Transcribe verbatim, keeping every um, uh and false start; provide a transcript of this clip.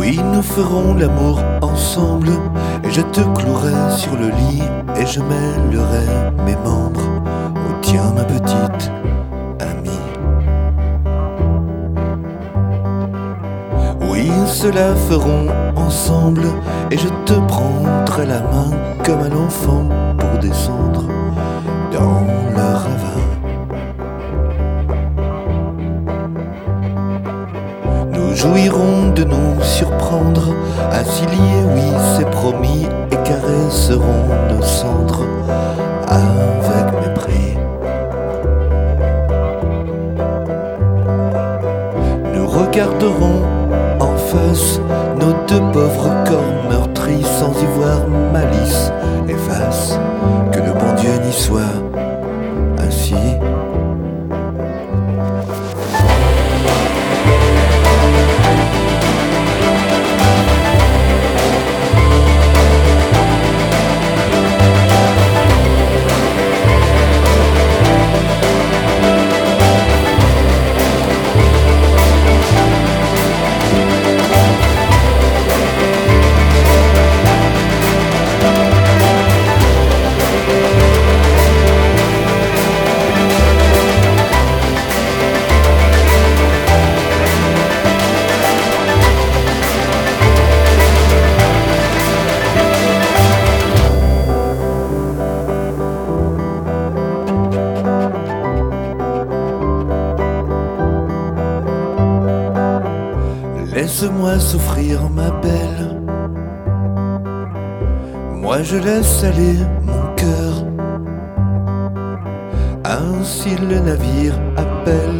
Oui, nous ferons l'amour ensemble, et je te clouerai sur le lit, et je mêlerai mes membres au tien, ma petite amie. Oui, cela ferons ensemble, et je te prendrai la main comme un enfant pour descendre dans le ravin. Nous jouirons de nous surprendre, ainsi liés, oui, c'est promis, et caresserons nos cendres avec mépris. Nous regarderons en face nos deux pauvres corps meurtris, sans y voir malice, efface que le bon Dieu n'y soit ainsi. Laisse-moi souffrir, ma belle. Moi je laisse aller mon cœur. Ainsi le navire appelle